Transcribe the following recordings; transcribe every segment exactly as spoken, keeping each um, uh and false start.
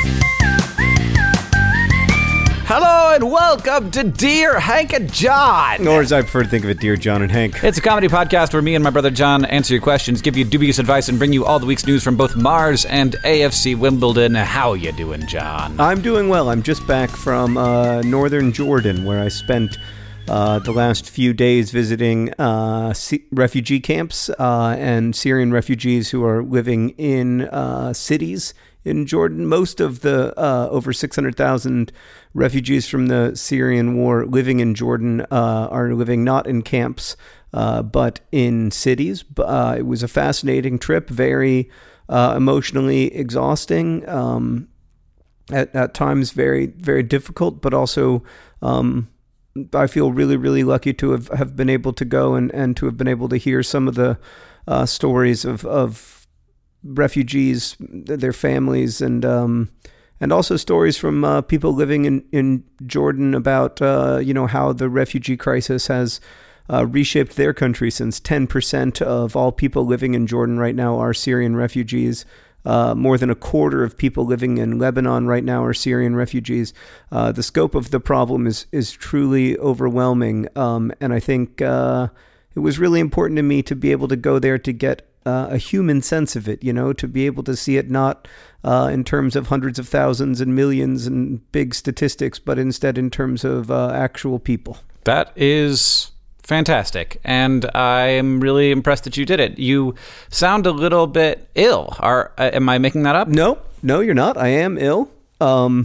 Hello and welcome to Dear Hank and John. Or as I prefer to think of it, Dear John and Hank. It's a comedy podcast where me and my brother John answer your questions, give you dubious advice, and bring you all the week's news from both Mars and A F C Wimbledon. How you doing, John? I'm doing well. I'm just back from uh, northern Jordan, where I spent uh, the last few days visiting uh, C- refugee camps uh, and Syrian refugees who are living in uh, cities in Jordan. Most of the uh, over six hundred thousand refugees from the Syrian war living in Jordan uh, are living not in camps, uh, but in cities. Uh, it was a fascinating trip, very uh, emotionally exhausting, um, at, at times very, very difficult, but also um, I feel really, really lucky to have, have been able to go and, and to have been able to hear some of the uh, stories of, of refugees, their families, and um, and also stories from uh, people living in, in Jordan about uh, you know how the refugee crisis has uh, reshaped their country, since ten percent of all people living in Jordan right now are Syrian refugees. Uh, more than a quarter of people living in Lebanon right now are Syrian refugees. Uh, the scope of the problem is is truly overwhelming, um, and I think uh, it was really important to me to be able to go there to get Uh, a human sense of it, you know, to be able to see it not uh, in terms of hundreds of thousands and millions and big statistics, but instead in terms of uh, actual people. That is fantastic, and I am really impressed that you did it. You sound a little bit ill. Are uh, am I making that up? No, no, you're not. I am ill. Um,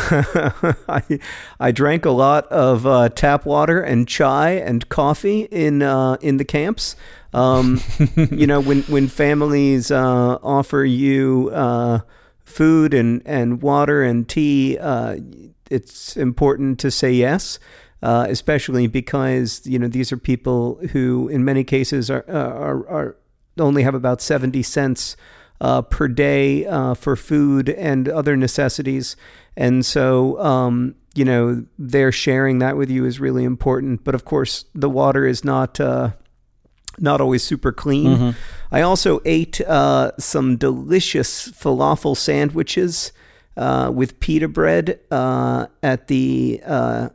I I drank a lot of uh, tap water and chai and coffee in uh, in the camps. Um, you know, when, when families, uh, offer you, uh, food and, and water and tea, uh, it's important to say yes, uh, especially because, you know, these are people who in many cases are, are, are only have about seventy cents, uh, per day, uh, for food and other necessities. And so, um, you know, they're sharing that with you is really important. But of course, the water is not, uh, not always super clean. Mm-hmm. I also ate uh, some delicious falafel sandwiches uh, with pita bread uh, at the uh,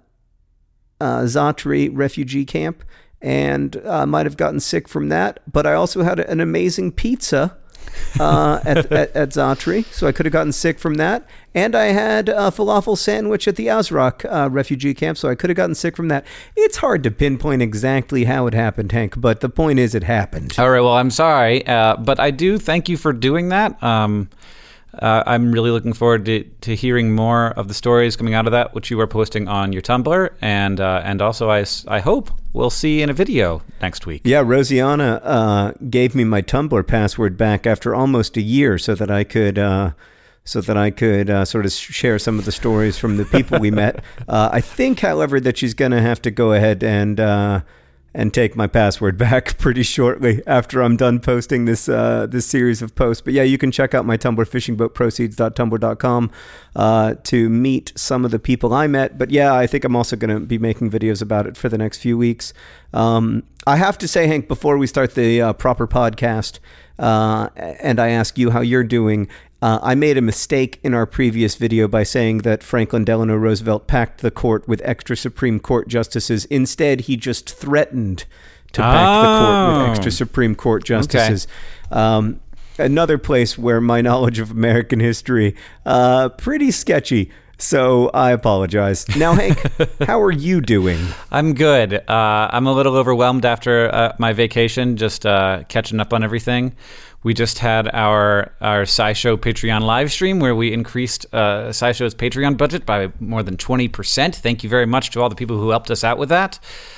uh, Zatri refugee camp, and I uh, might have gotten sick from that. But I also had an amazing pizza uh, at, at, at Zatri, so I could have gotten sick from that. And I had a falafel sandwich at the Azraq uh, refugee camp, so I could have gotten sick from that. It's hard to pinpoint exactly how it happened, Hank, but the point is it happened. All right, well, I'm sorry, uh, but I do thank you for doing that. Um, uh, I'm really looking forward to, to hearing more of the stories coming out of that, which you are posting on your Tumblr, and uh, and also I, I hope we'll see in a video next week. Yeah, Rosianna uh, gave me my Tumblr password back after almost a year so that I could... Uh, so that I could uh, sort of share some of the stories from the people we met. Uh, I think, however, that she's going to have to go ahead and uh, and take my password back pretty shortly after I'm done posting this uh, this series of posts. But yeah, you can check out my Tumblr, fishing boat proceeds dot tumblr dot com, uh, to meet some of the people I met. But yeah, I think I'm also going to be making videos about it for the next few weeks. Um, I have to say, Hank, before we start the uh, proper podcast, uh, and I ask you how you're doing, Uh, I made a mistake in our previous video by saying that Franklin Delano Roosevelt packed the court with extra Supreme Court justices. Instead, he just threatened to pack oh. the court with extra Supreme Court justices. Okay. Um, another place where my knowledge of American history, uh, pretty sketchy. So I apologize. Now, Hank, how are you doing? I'm good. Uh, I'm a little overwhelmed after uh, my vacation, just uh, catching up on everything. We just had our our SciShow Patreon live stream where we increased uh, SciShow's Patreon budget by more than twenty percent. Thank you very much to all the people who helped us out with that.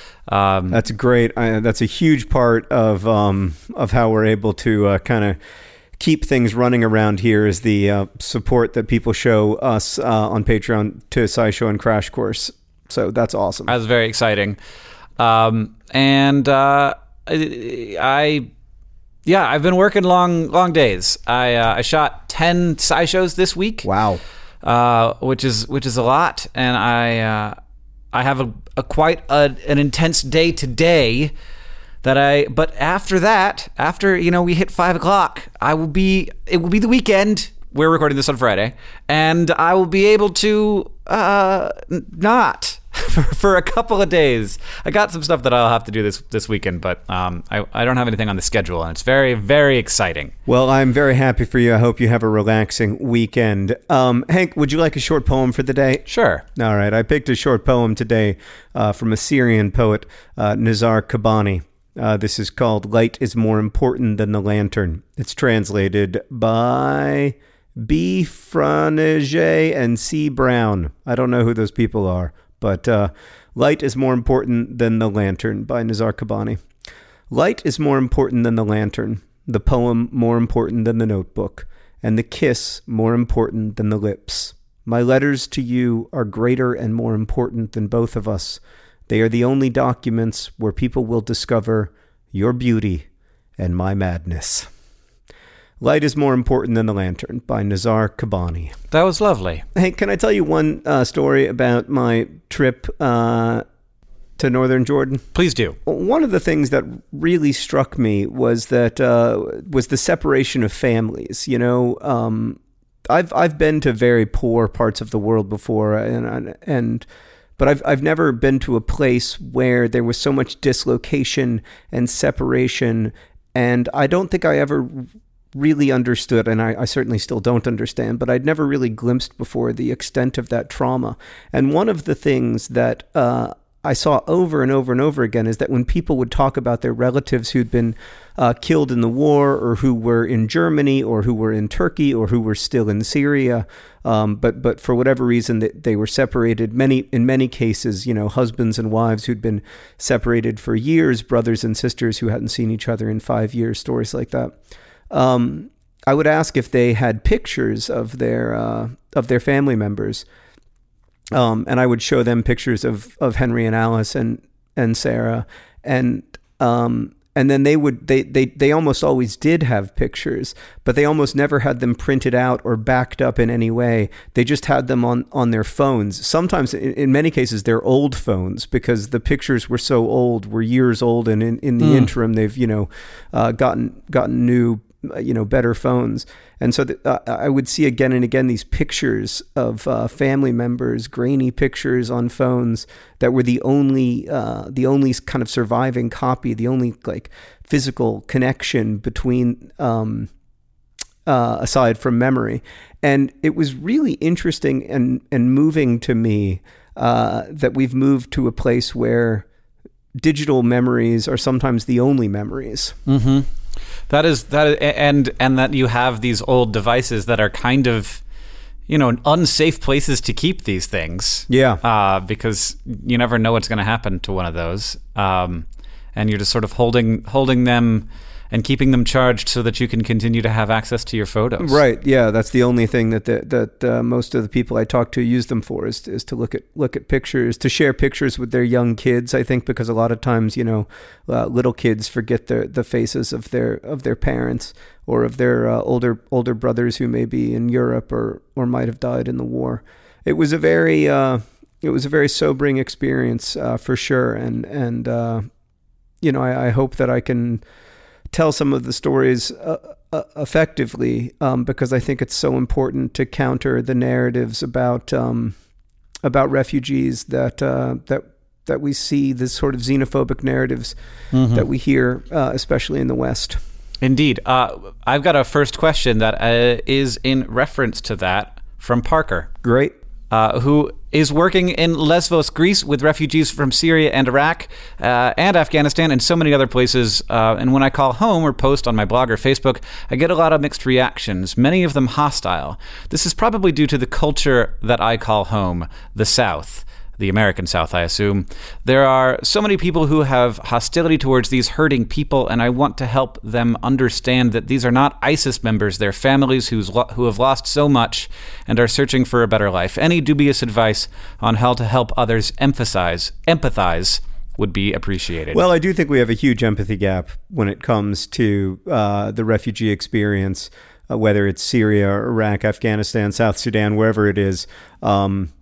Um, that's great. I, that's a huge part of um, of how we're able to uh, kind of keep things running around here, is the uh, support that people show us uh, on Patreon to SciShow and Crash Course. So that's awesome. That's very exciting. Um, and uh, I... I Yeah, I've been working long, long days. I uh, I shot ten SciShows this week. Wow, uh, which is which is a lot, and I uh, I have a, a quite a, an intense day today. That I, but after that, after you know we hit five o'clock, I will be. It will be the weekend. we're recording this on Friday, and I will be able to uh, not for, for a couple of days. I got some stuff that I'll have to do this this weekend, but um, I, I don't have anything on the schedule, and it's very, very exciting. Well, I'm very happy for you. I hope you have a relaxing weekend. Um, Hank, would you like a short poem for the day? Sure. All right. I picked a short poem today uh, from a Syrian poet, uh, Nizar Qabbani. Uh, this is called Light is More Important Than the Lantern. It's translated by B. Franege and C. Brown. I don't know who those people are, but uh, Light is More Important Than the Lantern by Nizar Qabbani. Light is more important than the lantern, the poem more important than the notebook, and the kiss more important than the lips. My letters to you are greater and more important than both of us. They are the only documents where people will discover your beauty and my madness. Light is More Important Than the Lantern by Nizar Qabbani. That was lovely. Hey, can I tell you one uh, story about my trip uh, to northern Jordan? Please do. One of the things that really struck me was that uh, was the separation of families. You know, um, I've I've been to very poor parts of the world before, and and. But I've I've never been to a place where there was so much dislocation and separation, and I don't think I ever really understood, and I, I certainly still don't understand, but I'd never really glimpsed before the extent of that trauma. And one of the things that uh, I saw over and over and over again is that when people would talk about their relatives who'd been uh, killed in the war, or who were in Germany, or who were in Turkey, or who were still in Syria, um, but but for whatever reason that they were separated. Many in many cases, you know, husbands and wives who'd been separated for years, brothers and sisters who hadn't seen each other in five years, stories like that. Um, I would ask if they had pictures of their uh, of their family members. Um, and I would show them pictures of, of Henry and Alice and, and Sarah. And, um, and then they would, they, they, they almost always did have pictures, but they almost never had them printed out or backed up in any way. They just had them on, on their phones. Sometimes in, in many cases, they're old phones because the pictures were so old, were years old. And in, in the mm. interim, they've, you know, uh, gotten, gotten new, you know, better phones. And so the, uh, I would see again and again these pictures of uh, family members, grainy pictures on phones that were the only, uh, the only kind of surviving copy, the only like physical connection between, um, uh, aside from memory. And it was really interesting and, and moving to me uh, that we've moved to a place where digital memories are sometimes the only memories. Mm-hmm. That is that, is, and and that you have these old devices that are kind of, you know, unsafe places to keep these things. Yeah. Uh, because you never know what's going to happen to one of those, um, and you're just sort of holding holding them and keeping them charged so that you can continue to have access to your photos. Right. Yeah. That's the only thing that the, that uh, most of the people I talk to use them for is is to look at look at pictures, to share pictures with their young kids. I think because a lot of times, you know, uh, little kids forget the the faces of their of their parents or of their uh, older older brothers who may be in Europe or or might have died in the war. It was a very uh, it was a very sobering experience uh, for sure, and and uh, you know, I, I hope that I can tell some of the stories uh, uh, effectively, um, because I think it's so important to counter the narratives about um, about refugees that uh, that that we see, this sort of xenophobic narratives mm-hmm. that we hear, uh, especially in the West. Indeed, uh, I've got a first question that uh, is in reference to that from Parker. Great. Uh, who is working in Lesvos, Greece, with refugees from Syria and Iraq uh, and Afghanistan and so many other places. Uh, and when I call home or post on my blog or Facebook, I get a lot of mixed reactions, many of them hostile. This is probably due to the culture that I call home, the South. The American South, I assume. There are so many people who have hostility towards these hurting people, and I want to help them understand that these are not ISIS members. They're families who's lo- who have lost so much and are searching for a better life. Any dubious advice on how to help others emphasize, empathize would be appreciated. Well, I do think we have a huge empathy gap when it comes to uh, the refugee experience, uh, whether it's Syria, Iraq, Afghanistan, South Sudan, wherever it is. Um,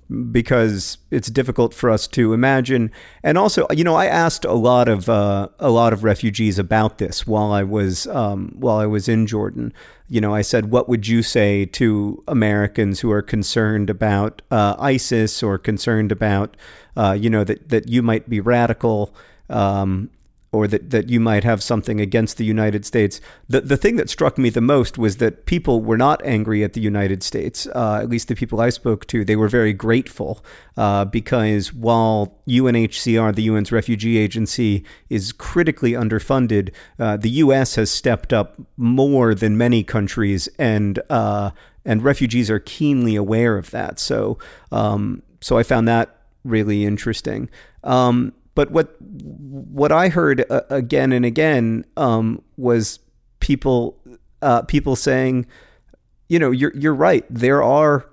because it's difficult for us to imagine. And also, you know, I asked a lot of uh, a lot of refugees about this while I was um, while I was in Jordan. You know, I said, what would you say to Americans who are concerned about uh, ISIS or concerned about, uh, you know, that, that you might be radical, um, or that, that you might have something against the United States? The the thing that struck me the most was that people were not angry at the United States, uh, at least the people I spoke to. They were very grateful uh, because while U N H C R, the U N's refugee agency, is critically underfunded, uh, the U S has stepped up more than many countries, and uh, and refugees are keenly aware of that. So um, so I found that really interesting. Um, But what what I heard uh, again and again um, was people uh, people saying, you know, you're you're right. There are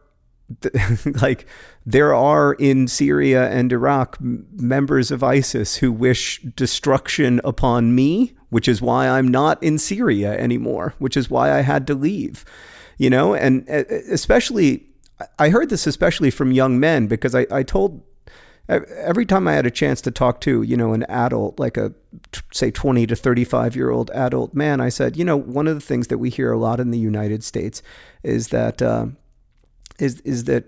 like there are in Syria and Iraq members of ISIS who wish destruction upon me, which is why I'm not in Syria anymore, which is why I had to leave. You know, and especially I heard this especially from young men, because I, I told. Every time I had a chance to talk to, you know, an adult, like a, say, twenty to thirty-five year old adult man, I said, you know, one of the things that we hear a lot in the United States is that, uh, is, is that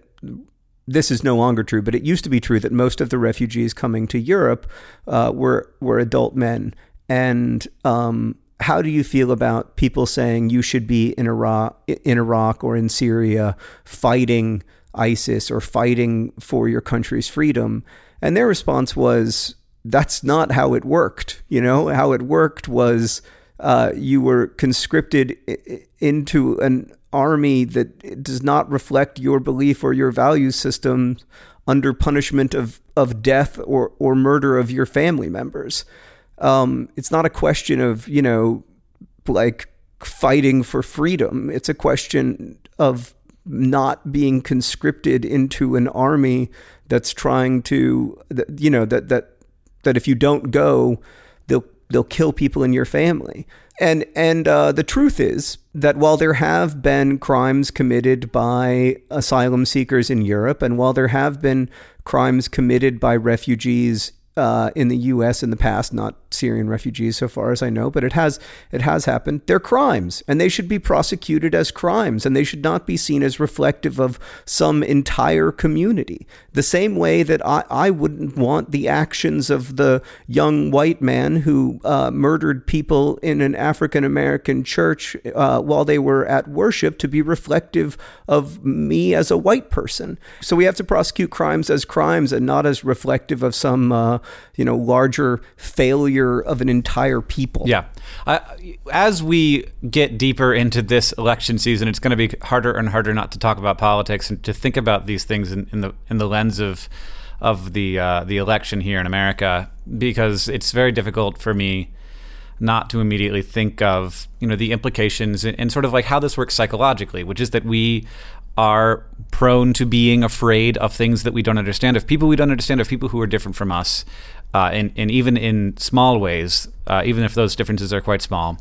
this is no longer true, but it used to be true that most of the refugees coming to Europe uh, were, were adult men. And um, how do you feel about people saying you should be in Iraq, in Iraq or in Syria fighting ISIS or fighting for your country's freedom? And their response was, that's not how it worked. You know, how it worked was uh, you were conscripted I- into an army that does not reflect your belief or your value system, under punishment of, of death or, or murder of your family members. Um, it's not a question of, you know, like fighting for freedom. It's a question of not being conscripted into an army that's trying to, you know, that that that if you don't go, they'll they'll kill people in your family. And and uh, the truth is that while there have been crimes committed by asylum seekers in Europe, and while there have been crimes committed by refugees uh, in the U S in the past, not Syrian refugees so far as I know, but it has it has happened. They're crimes, and they should be prosecuted as crimes, and they should not be seen as reflective of some entire community. The same way that I, I wouldn't want the actions of the young white man who uh, murdered people in an African American church uh, while they were at worship to be reflective of me as a white person. So we have to prosecute crimes as crimes and not as reflective of some uh, you know larger failure of an entire people. Yeah. Uh, as we get deeper into this election season, it's going to be harder and harder not to talk about politics and to think about these things in, in the in the lens of of the uh, the election here in America, because it's very difficult for me not to immediately think of, you know, the implications and, and sort of like how this works psychologically, which is that we are prone to being afraid of things that we don't understand, of people we don't understand, of people who are different from us. Uh, and, and even in small ways, uh, even if those differences are quite small,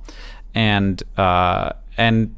and uh, and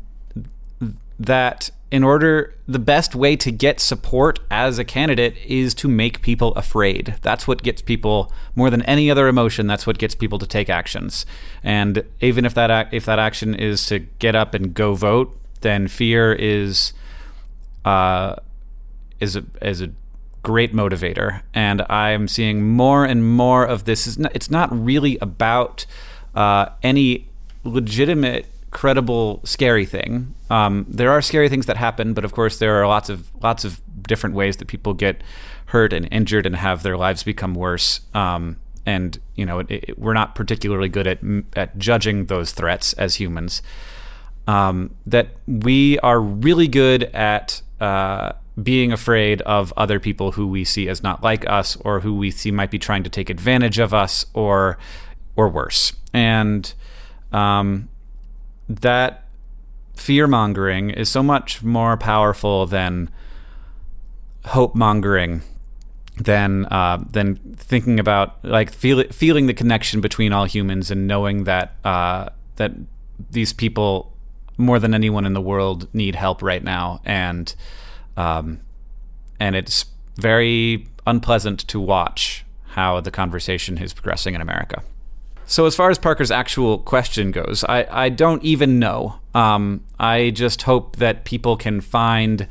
that in order, the best way to get support as a candidate is to make people afraid. That's what gets people, more than any other emotion, that's what gets people to take actions. And even if that ac- if that action is to get up and go vote, then fear is uh, is a is a great motivator, and I'm seeing more and more of this. Is not, it's not really about uh, any legitimate, credible, scary thing. Um, there are scary things that happen, but of course there are lots of lots of different ways that people get hurt and injured and have their lives become worse. Um, and you know, it, it, we're not particularly good at at judging those threats as humans. Um, that we are really good at. Uh, being afraid of other people who we see as not like us, or who we see might be trying to take advantage of us, or or worse. And um, that fear-mongering is so much more powerful than hope-mongering, than uh, than thinking about, like, feel, feeling the connection between all humans and knowing that uh, that these people, more than anyone in the world, need help right now. And Um, and it's very unpleasant to watch how the conversation is progressing in America. So as far as Parker's actual question goes, I, I don't even know. Um, I just hope that people can find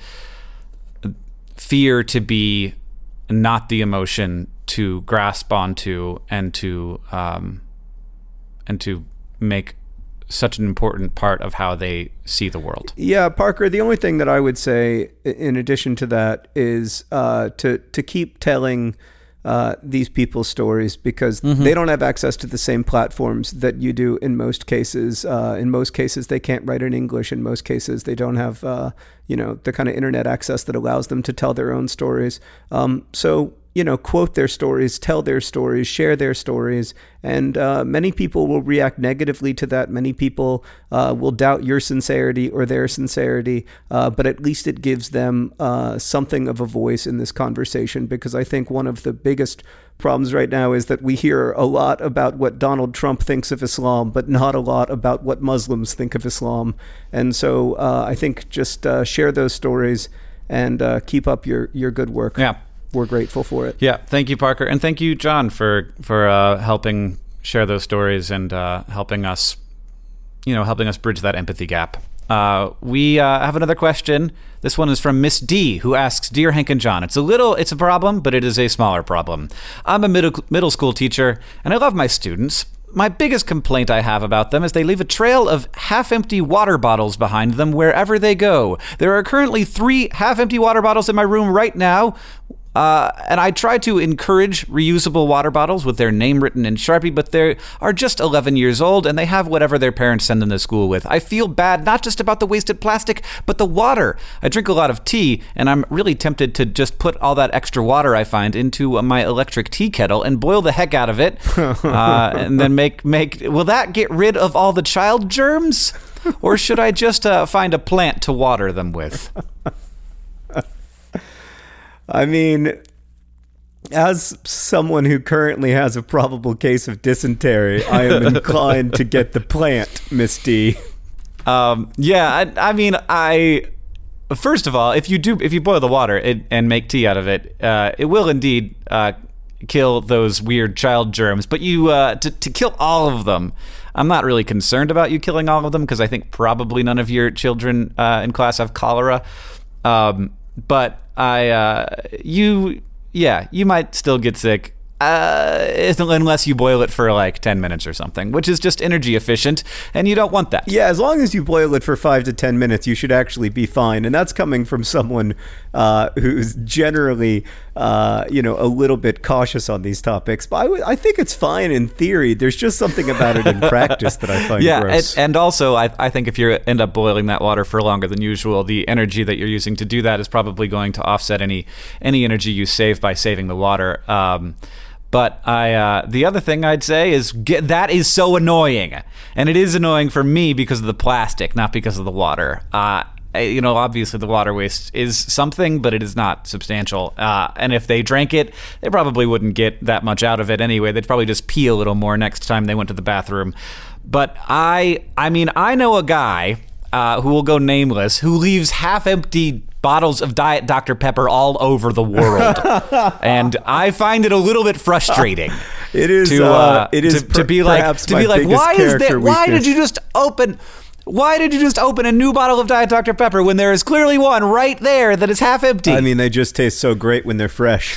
fear to be not the emotion to grasp onto and to um, and to make such an important part of how they see the world. Yeah, Parker, the only thing that I would say in addition to that is uh, to to keep telling uh, these people's stories, because mm-hmm. they don't have access to the same platforms that you do in most cases. Uh, in most cases, they can't write in English. In most cases, they don't have uh, you know, the kind of internet access that allows them to tell their own stories. Um, so you know, quote their stories, tell their stories, share their stories. And uh, many people will react negatively to that. Many people uh, will doubt your sincerity or their sincerity. Uh, but at least it gives them uh, something of a voice in this conversation, because I think one of the biggest problems right now is that we hear a lot about what Donald Trump thinks of Islam, but not a lot about what Muslims think of Islam. And so uh, I think just uh, share those stories and uh, keep up your, your good work. Yeah. We're grateful for it. Yeah, thank you, Parker, and thank you, John, for for uh, helping share those stories and uh, helping us, you know, helping us bridge that empathy gap. Uh, we uh, have another question. This one is from Miss D, who asks, "Dear Hank and John, it's a little, it's a problem, but it is a smaller problem. I'm a middle middle school teacher, and I love my students. My biggest complaint I have about them is they leave a trail of half-empty water bottles behind them wherever they go. There are currently three half-empty water bottles in my room right now. Uh, and I try to encourage reusable water bottles with their name written in Sharpie, but they are just eleven years old and they have whatever their parents send them to school with. I feel bad not just about the wasted plastic, but the water. I drink a lot of tea, and I'm really tempted to just put all that extra water I find into my electric tea kettle and boil the heck out of it, uh, and then make make. Will that get rid of all the child germs, or should I just uh, find a plant to water them with?" I mean, as someone who currently has a probable case of dysentery, I am inclined to get the plant, Miss D. Um, yeah, I, I mean, I first of all, if you do, if you boil the water it, and make tea out of it, uh, it will indeed uh, kill those weird child germs. But you uh, to to kill all of them, I'm not really concerned about you killing all of them, because I think probably none of your children uh, in class have cholera. Um, but I, uh, you, yeah, you might still get sick, uh, unless you boil it for like ten minutes or something, which is just energy efficient, and you don't want that. Yeah, as long as you boil it for five to ten minutes, you should actually be fine. And that's coming from someone uh, who's generally, uh, you know, a little bit cautious on these topics. But I, w- I think it's fine in theory. There's just something about it in practice that I find yeah, gross. And, and also, I, I think if you end up boiling that water for longer than usual, the energy that you're using to do that is probably going to offset any any energy you save by saving the water. Um, But I, uh, the other thing I'd say is get, that is so annoying, and it is annoying for me because of the plastic, not because of the water. Uh, you know, obviously the water waste is something, but it is not substantial. Uh, and if they drank it, they probably wouldn't get that much out of it anyway. They'd probably just pee a little more next time they went to the bathroom. But I, I mean, I know a guy uh, who will go nameless who leaves half-empty bottles of Diet Doctor Pepper all over the world, and I find it a little bit frustrating. It is. To, uh, uh, it is to, per- to be like to be like, why is that? Why did you just open? Why did you just open a new bottle of Diet Doctor Pepper when there is clearly one right there that is half empty? I mean, they just taste so great when they're fresh.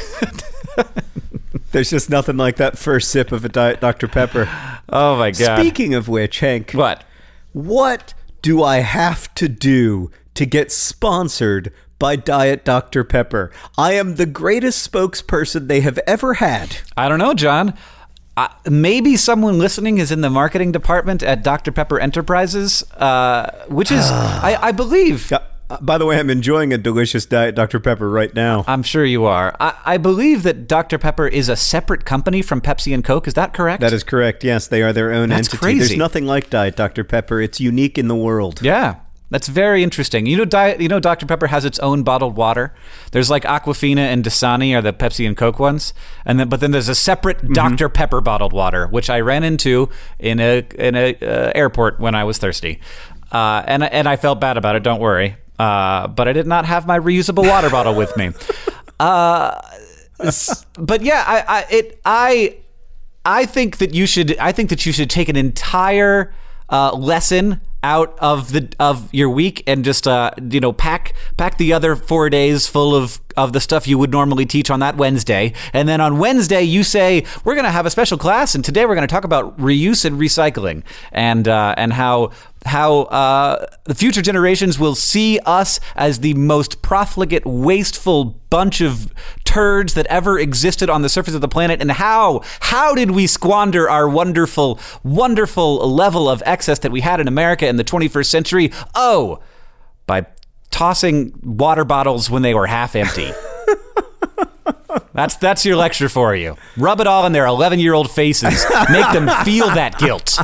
There's just nothing like that first sip of a Diet Doctor Pepper. Oh my God! Speaking of which, Hank, what? What do I have to do to get sponsored by Diet Doctor Pepper? I am the greatest spokesperson they have ever had. I don't know, John. Uh, maybe someone listening is in the marketing department at Doctor Pepper Enterprises, uh, which is, I, I believe... Uh, by the way, I'm enjoying a delicious Diet Doctor Pepper right now. I'm sure you are. I, I believe that Doctor Pepper is a separate company from Pepsi and Coke. Is that correct? That is correct, yes. They are their own That's entity. Crazy. There's nothing like Diet Doctor Pepper. It's unique in the world. Yeah. That's very interesting. You know, Diet, you know, Doctor Pepper has its own bottled water. There's like Aquafina and Dasani are the Pepsi and Coke ones, and then but then there's a separate mm-hmm. Doctor Pepper bottled water, which I ran into in a in a uh, airport when I was thirsty, uh, and and I felt bad about it. Don't worry, uh, but I did not have my reusable water bottle with me. Uh, but yeah, I, I, it, I, I think that you should. I think that you should take an entire uh, lesson out of the of your week and just uh, you know pack pack the other four days full of of the stuff you would normally teach on that Wednesday, and then on Wednesday you say we're going to have a special class, and today we're going to talk about reuse and recycling, and uh, and how how uh, the future generations will see us as the most profligate, wasteful bunch of turds that ever existed on the surface of the planet, and how how did we squander our wonderful, wonderful level of excess that we had in America in the twenty-first century? Oh, by tossing water bottles when they were half empty. That's that's your lecture for you. Rub it all in their eleven-year-old faces. Make them feel that guilt.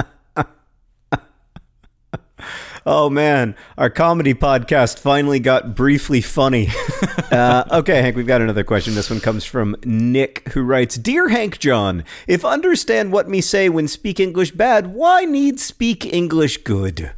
Oh, man. Our comedy podcast finally got briefly funny. uh, okay, Hank, we've got another question. This one comes from Nick, who writes, Dear Hank John, if understand what me say when speak English bad, why need speak English good?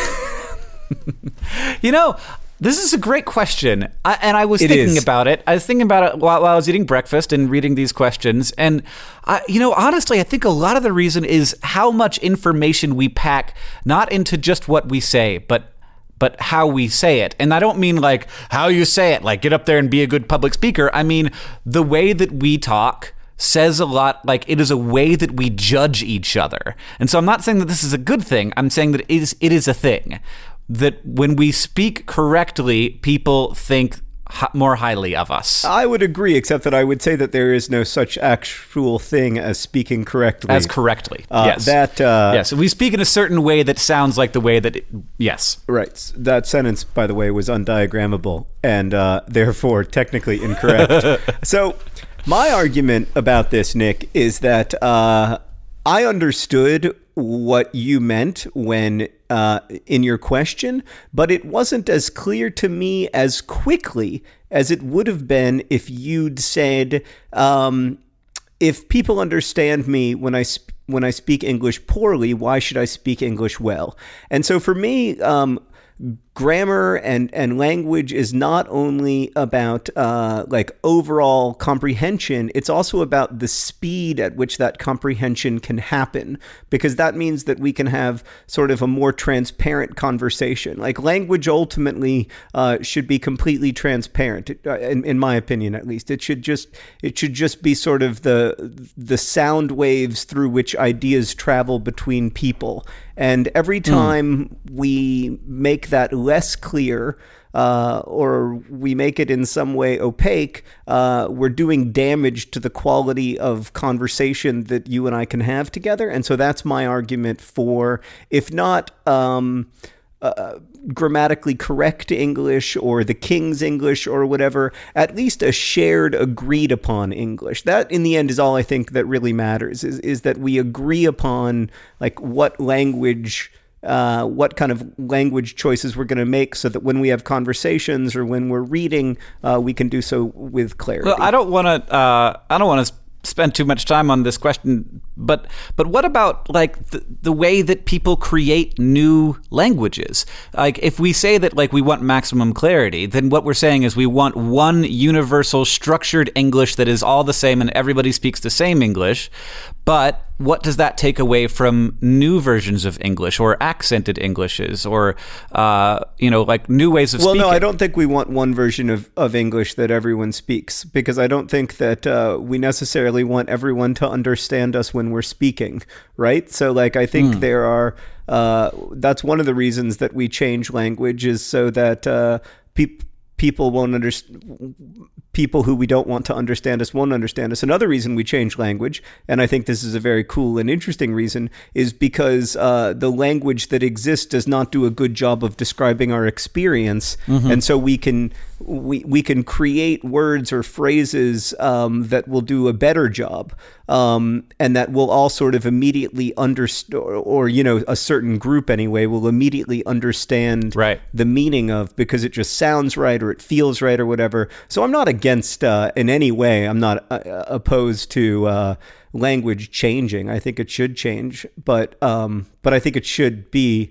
You know, this is a great question. I, and I was It thinking is. about it. I was thinking about it while, while I was eating breakfast and reading these questions. And, I, you know, honestly, I think a lot of the reason is how much information we pack, not into just what we say, but but how we say it. And I don't mean like how you say it, like get up there and be a good public speaker. I mean, the way that we talk says a lot. Like, it is a way that we judge each other. And so I'm not saying that this is a good thing. I'm saying that it is, it is a thing. That when we speak correctly, people think h- more highly of us. I would agree, except that I would say that there is no such actual thing as speaking correctly. As correctly, Uh, yes. That, uh, yes, we speak in a certain way that sounds like the way that, it, yes. Right. That sentence, by the way, was undiagrammable and uh, therefore technically incorrect. So my argument about this, Nick, is that uh, I understood what you meant when uh, in your question, but it wasn't as clear to me as quickly as it would have been if you'd said, um, if people understand me when I sp- when I speak English poorly, why should I speak English well? And so for me, um, grammar and, and language is not only about uh, like overall comprehension, it's also about the speed at which that comprehension can happen, because that means that we can have sort of a more transparent conversation. Like, language ultimately uh, should be completely transparent, in, in my opinion, at least. It should just it should just be sort of the the sound waves through which ideas travel between people. And every time mm. we make that less clear, uh, or we make it in some way opaque, uh, we're doing damage to the quality of conversation that you and I can have together. And so that's my argument for, if not um, uh, grammatically correct English or the King's English or whatever, at least a shared, agreed upon English. That, in the end, is all I think that really matters, is, is that we agree upon like what language... Uh, what kind of language choices we're going to make, so that when we have conversations or when we're reading, uh, we can do so with clarity. Well, I don't want to. Uh, I don't want to spend too much time on this question, but but what about like the, the way that people create new languages? Like, if we say that like we want maximum clarity, then what we're saying is we want one universal structured English that is all the same and everybody speaks the same English. But what does that take away from new versions of English or accented Englishes or, uh, you know, like new ways of well, speaking? Well, no, I don't think we want one version of, of English that everyone speaks, because I don't think that uh, we necessarily want everyone to understand us when we're speaking, right? So, like, I think mm. there are, uh, that's one of the reasons that we change language, is so that uh, people... people won't understand, people who we don't want to understand us won't understand us. Another reason we change language, and I think this is a very cool and interesting reason, is because uh, the language that exists does not do a good job of describing our experience. Mm-hmm. And so we can we we can create words or phrases um, that will do a better job, um, and that will all sort of immediately understand, or, or, you know, a certain group anyway, will immediately understand right. the meaning of, because it just sounds right or it feels right or whatever. So I'm not against, uh, in any way, I'm not uh, opposed to uh, language changing. I think it should change, but um, but I think it should be,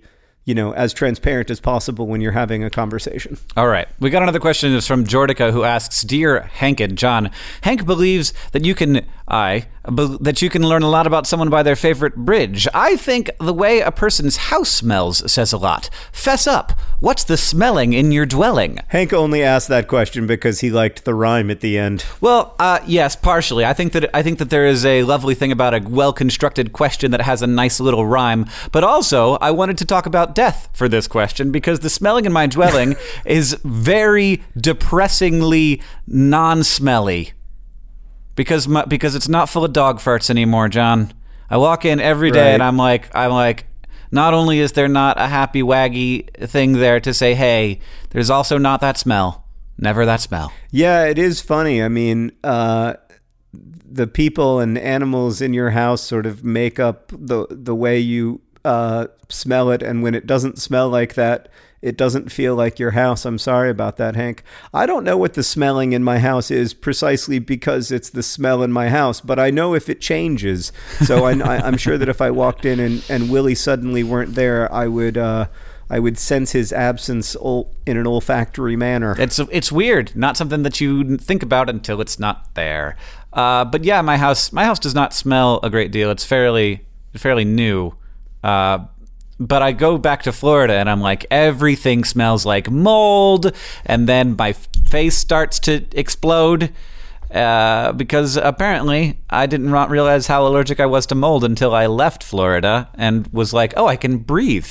you know, as transparent as possible when you're having a conversation. All right. We got another question. It's from Jordica, who asks, Dear Hank and John, Hank believes that you can, I, be, that you can learn a lot about someone by their favorite bridge. I think the way a person's house smells says a lot. Fess up. What's the smelling in your dwelling? Hank only asked that question because he liked the rhyme at the end. Well, uh, yes, partially. I think that I think that there is a lovely thing about a well-constructed question that has a nice little rhyme. But also, I wanted to talk about death for this question because the smelling in my dwelling is very depressingly non-smelly. Because my, because it's not full of dog farts anymore, John. I walk in every day Right. and I'm like I'm like. Not only is there not a happy waggy thing there to say, hey, there's also not that smell. Never that smell. Yeah, it is funny. I mean, uh, the people and animals in your house sort of make up the the way you uh, smell it. And when it doesn't smell like that, it doesn't feel like your house. I'm sorry about that, Hank. I don't know what the smelling in my house is precisely because it's the smell in my house, but I know if it changes. So I, I, I'm sure that if I walked in and, and Willie suddenly weren't there, I would uh, I would sense his absence ol- in an olfactory manner. It's it's weird. Not something that you think about until it's not there. Uh, but yeah, my house my house does not smell a great deal. It's fairly fairly new. Uh, But I go back to Florida and I'm like, everything smells like mold. And then my face starts to explode uh, because apparently I didn't realize how allergic I was to mold until I left Florida and was like, oh, I can breathe.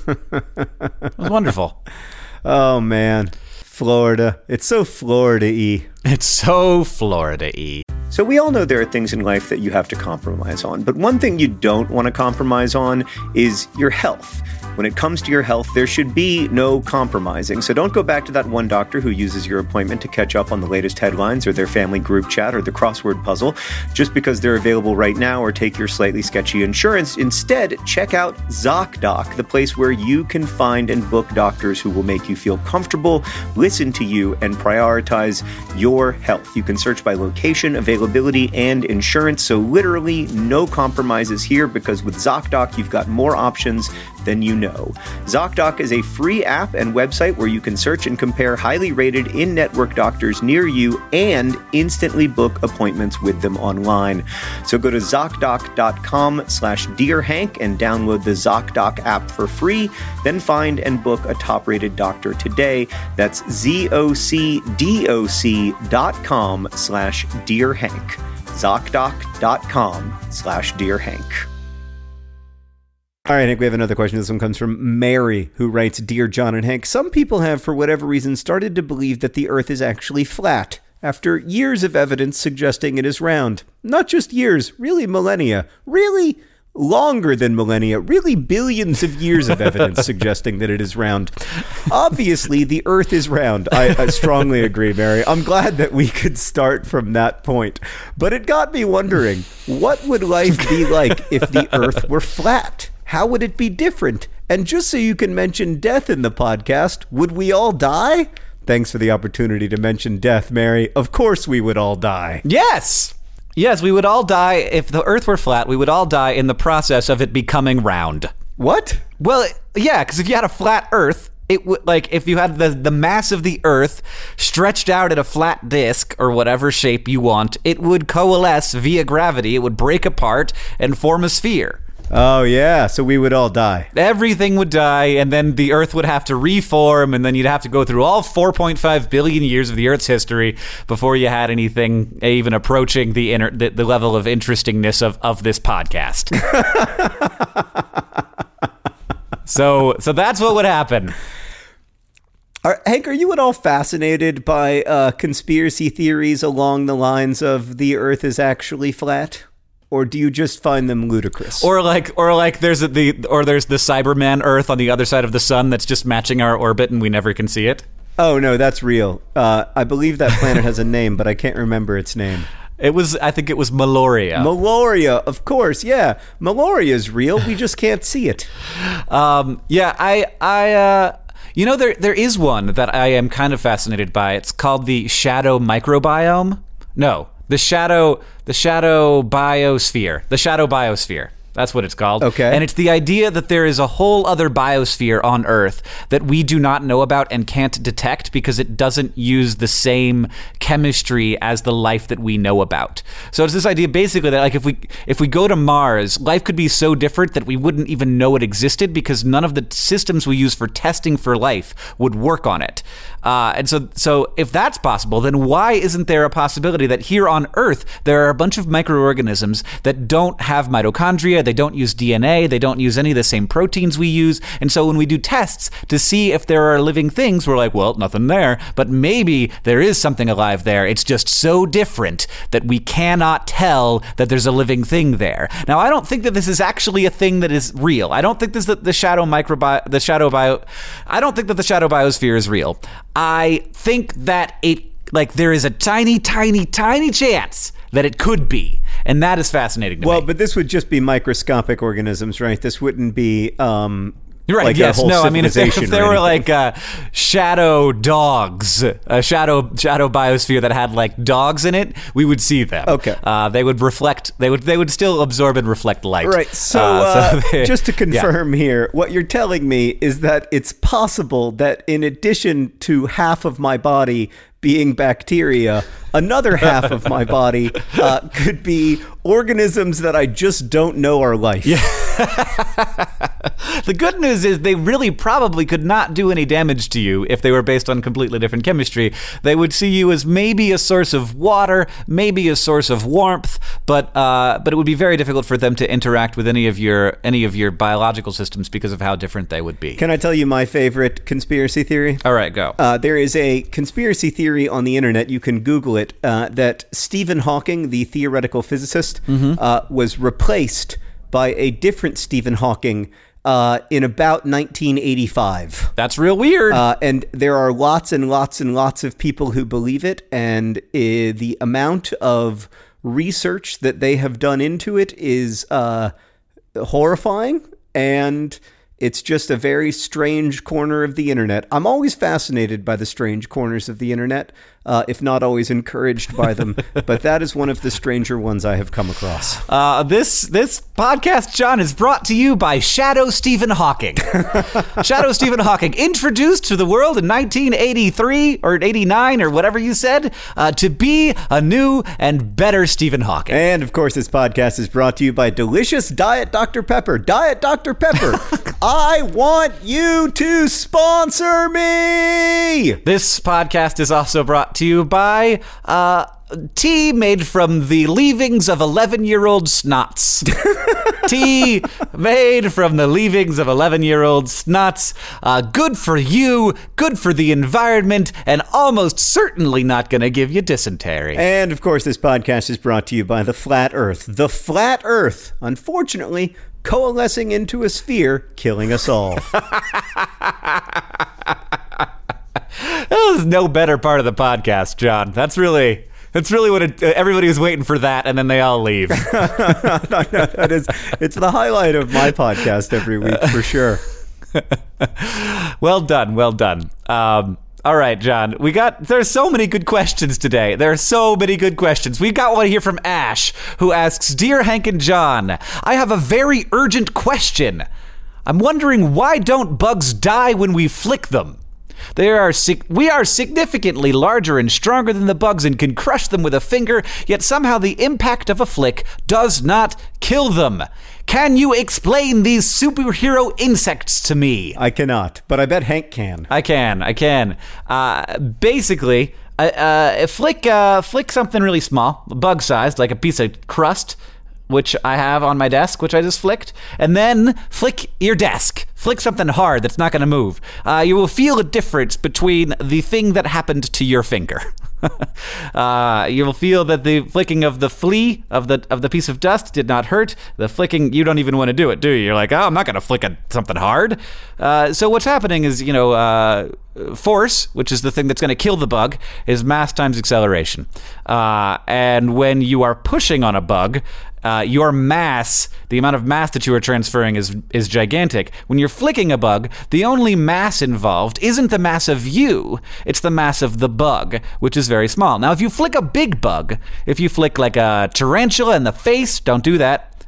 It was wonderful. Oh, man. Florida. It's so Florida-y. It's so Florida-y. So we all know there are things in life that you have to compromise on, but one thing you don't want to compromise on is your health. When it comes to your health, there should be no compromising. So don't go back to that one doctor who uses your appointment to catch up on the latest headlines or their family group chat or the crossword puzzle just because they're available right now or take your slightly sketchy insurance. Instead, check out ZocDoc, the place where you can find and book doctors who will make you feel comfortable, listen to you, and prioritize your health. You can search by location, availability, and insurance. So literally no compromises here because with ZocDoc, you've got more options than you know. ZocDoc is a free app and website where you can search and compare highly rated in-network doctors near you and instantly book appointments with them online. So go to ZocDoc.com slash DearHank and download the ZocDoc app for free. Then find and book a top-rated doctor today. That's ZocDoc dot com slash DearHank. ZocDoc.com slash DearHank. All right, Hank, we have another question. This one comes from Mary, who writes, Dear John and Hank, some people have, for whatever reason, started to believe that the Earth is actually flat, after years of evidence suggesting it is round. Not just years, really millennia. Really longer than millennia. Really billions of years of evidence suggesting that it is round. Obviously, the Earth is round. I, I strongly agree, Mary. I'm glad that we could start from that point. But it got me wondering, what would life be like if the Earth were flat? How would it be different? And just so you can mention death in the podcast, would we all die? Thanks for the opportunity to mention death, Mary. Of course we would all die. Yes! Yes, we would all die. If the Earth were flat, we would all die in the process of it becoming round. What? Well, yeah, because if you had a flat Earth, it would, like, if you had the, the mass of the Earth stretched out at a flat disk or whatever shape you want, it would coalesce via gravity. It would break apart and form a sphere. Oh, yeah, so we would all die. Everything would die, and then the Earth would have to reform, and then you'd have to go through all four point five billion years of the Earth's history before you had anything even approaching the inter- the, the level of interestingness of, of this podcast. so, so that's what would happen. Are, Hank, are you at all fascinated by uh, conspiracy theories along the lines of the Earth is actually flat? Or do you just find them ludicrous? Or like, or like, there's a, the, or there's the Cyberman Earth on the other side of the sun that's just matching our orbit, and we never can see it. Oh no, that's real. Uh, I believe that planet has a name, but I can't remember its name. It was, I think it was Meloria. Meloria, of course, yeah. Meloria is real. We just can't see it. Um, yeah, I, I, uh, you know, there, there is one that I am kind of fascinated by. It's called the shadow microbiome. No. The shadow, the shadow biosphere, the shadow biosphere. That's what it's called. Okay. And it's the idea that there is a whole other biosphere on Earth that we do not know about and can't detect because it doesn't use the same chemistry as the life that we know about. So it's this idea basically that like if we if we go to Mars, life could be so different that we wouldn't even know it existed because none of the systems we use for testing for life would work on it. Uh, and so so if that's possible, then why isn't there a possibility that here on Earth there are a bunch of microorganisms that don't have mitochondria, they don't use D N A, they don't use any of the same proteins we use, and so when we do tests to see if there are living things, we're like, well, nothing there, but maybe there is something alive there. It's just so different that we cannot tell that there's a living thing there. Now, I don't think that this is actually a thing that is real. I don't think this that the shadow microbi the shadow bio I don't think that the shadow biosphere is real. I think that it like there is a tiny, tiny, tiny chance that it could be, and that is fascinating to well, me. Well, but this would just be microscopic organisms, right? This wouldn't be um, right? like yes, a whole no. I mean, if there, if there were anything. like uh, shadow dogs, a shadow shadow biosphere that had like dogs in it, we would see them. Okay, uh, they would reflect. They would they would still absorb and reflect light. Right. So, uh, uh, so they, just to confirm yeah. here, what you're telling me is that it's possible that in addition to half of my body being bacteria, another half of my body uh, could be organisms that I just don't know are life. Yeah. The good news is they really probably could not do any damage to you if they were based on completely different chemistry. They would see you as maybe a source of water, maybe a source of warmth, but uh, but it would be very difficult for them to interact with any of your any of your biological systems because of how different they would be. Can I tell you my favorite conspiracy theory? All right, go. Uh, there is a conspiracy theory on the internet, you can Google it, uh, that Stephen Hawking, the theoretical physicist, mm-hmm. uh, was replaced by a different Stephen Hawking uh, in about nineteen eighty-five. That's real weird. Uh, and there are lots and lots and lots of people who believe it, and uh, the amount of research that they have done into it is uh, horrifying, and it's just a very strange corner of the internet. I'm always fascinated by the strange corners of the internet, uh, if not always encouraged by them. But that is one of the stranger ones I have come across. Uh, this this podcast, John, is brought to you by Shadow Stephen Hawking. Shadow Stephen Hawking, introduced to the world in nineteen eighty-three or eighty-nine or whatever you said, uh, to be a new and better Stephen Hawking. And, of course, this podcast is brought to you by delicious Diet Doctor Pepper. Diet Doctor Pepper. I want you to sponsor me! This podcast is also brought to you by uh, tea made from the leavings of eleven-year-old snots. Tea made from the leavings of eleven-year-old snots. Uh, good for you, good for the environment, and almost certainly not going to give you dysentery. And, of course, this podcast is brought to you by the Flat Earth. The Flat Earth, unfortunately, coalescing into a sphere, killing us all. That was no better part of the podcast, John. That's really... That's really what it, uh, everybody was waiting for that, and then they all leave. no, no, that is, it's the highlight of my podcast every week, for sure. Well done, well done. Um, all right, John, we got, there's so many good questions today. There are so many good questions. We got one here from Ash, who asks, Dear Hank and John, I have a very urgent question. I'm wondering, why don't bugs die when we flick them? They are we are significantly larger and stronger than the bugs and can crush them with a finger, yet somehow the impact of a flick does not kill them. Can you explain these superhero insects to me? I cannot, but I bet Hank can. I can, I can. Uh, basically, uh, uh, flick, uh, flick something really small, bug-sized, like a piece of crust, which I have on my desk, which I just flicked, and then flick your desk. Flick something hard that's not going to move. Uh, you will feel a difference between the thing that happened to your finger. uh, you will feel that the flicking of the flea of the of the piece of dust did not hurt. The flicking, you don't even want to do it, do you? You're like, oh, I'm not going to flick a, something hard. Uh, so what's happening is, you know, uh, force, which is the thing that's going to kill the bug, is mass times acceleration. Uh, and when you are pushing on a bug, Uh, your mass, the amount of mass that you are transferring is is gigantic. When you're flicking a bug, the only mass involved isn't the mass of you, it's the mass of the bug, which is very small. Now, if you flick a big bug, if you flick like a tarantula in the face, don't do that.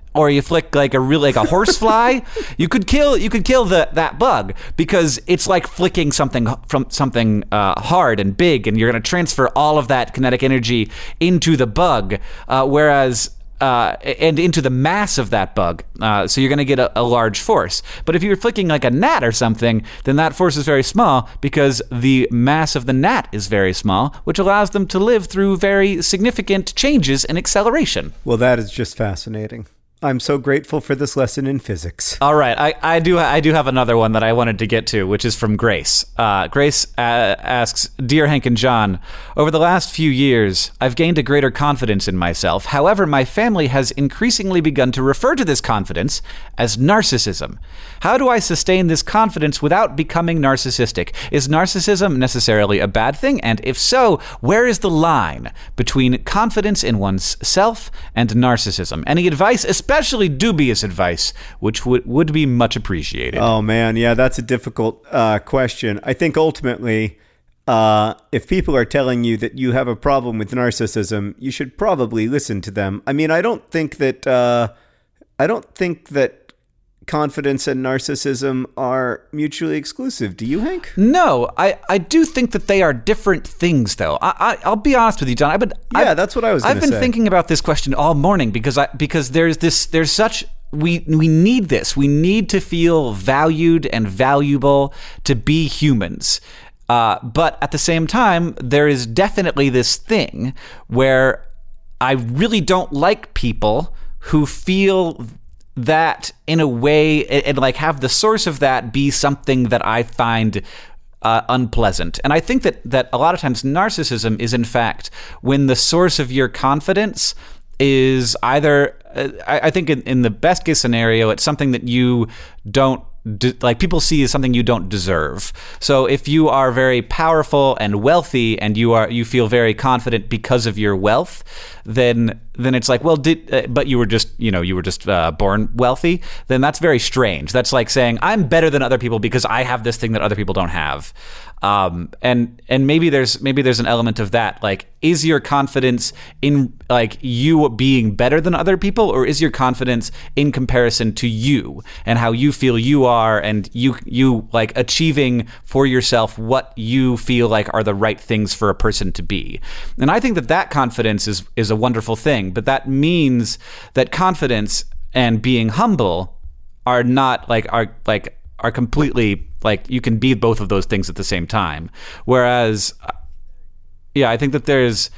or you flick like a real like a horsefly, you could kill you could kill the that bug, because it's like flicking something from something uh, hard and big, and you're going to transfer all of that kinetic energy into the bug, uh, whereas. Uh, and into the mass of that bug. Uh, so you're going to get a, a large force. But if you're flicking like a gnat or something, then that force is very small because the mass of the gnat is very small, which allows them to live through very significant changes in acceleration. Well, that is just fascinating. I'm so grateful for this lesson in physics. All right, I, I do I do have another one that I wanted to get to, which is from Grace. Uh, Grace uh, asks, Dear Hank and John, over the last few years, I've gained a greater confidence in myself. However, my family has increasingly begun to refer to this confidence as narcissism. How do I sustain this confidence without becoming narcissistic? Is narcissism necessarily a bad thing? And if so, where is the line between confidence in one's self and narcissism? Any advice, especially dubious advice, which would, would be much appreciated? Oh, man. Yeah, that's a difficult uh, question. I think ultimately, uh, if people are telling you that you have a problem with narcissism, you should probably listen to them. I mean, I don't think that uh, I don't think that confidence and narcissism are mutually exclusive. Do you, Hank? No, I, I do think that they are different things, though. I, I I'll be honest with you, John. I've been yeah, I've, that's what I was. I've been say. thinking about this question all morning because I because there's this there's such we we need this. We need to feel valued and valuable to be humans. Uh, but at the same time, there is definitely this thing where I really don't like people who feel that in a way, and, and like have the source of that be something that I find uh, unpleasant. And I think that that a lot of times narcissism is in fact when the source of your confidence is either, uh, I, I think in, in the best case scenario, it's something that you don't De- like people see as something you don't deserve. So if you are very powerful and wealthy and you are you feel very confident because of your wealth, then then it's like, well, did uh, but you were just you know you were just uh, born wealthy. Then that's very strange. That's like saying I'm better than other people because I have this thing that other people don't have. Um, and and maybe there's maybe there's an element of that. Like, is your confidence in like you being better than other people, or is your confidence in comparison to you and how you feel you are, and you you like achieving for yourself what you feel like are the right things for a person to be? And I think that that confidence is is a wonderful thing, but that means that confidence and being humble are not like are like are completely like you can be both of those things at the same time. Whereas, yeah, I think that there's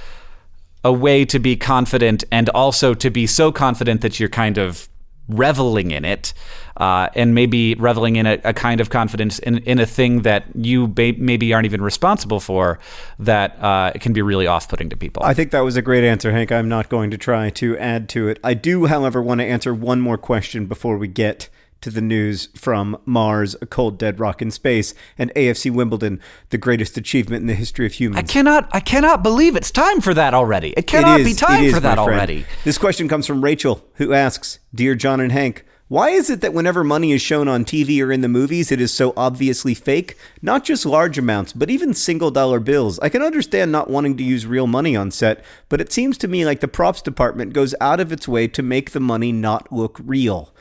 a way to be confident and also to be so confident that you're kind of reveling in it, uh, and maybe reveling in a, a kind of confidence in, in a thing that you ba- maybe aren't even responsible for, that uh, can be really off-putting to people. I think that was a great answer, Hank. I'm not going to try to add to it. I do, however, want to answer one more question before we get to the news from Mars, a cold dead rock in space, and A F C Wimbledon, the greatest achievement in the history of humans. I cannot, I cannot believe it's time for that already. It cannot it is, be time is, for that friend. already. This question comes from Rachel, who asks, Dear John and Hank, why is it that whenever money is shown on T V or in the movies, it is so obviously fake? Not just large amounts, but even single dollar bills. I can understand not wanting to use real money on set, but it seems to me like the props department goes out of its way to make the money not look real.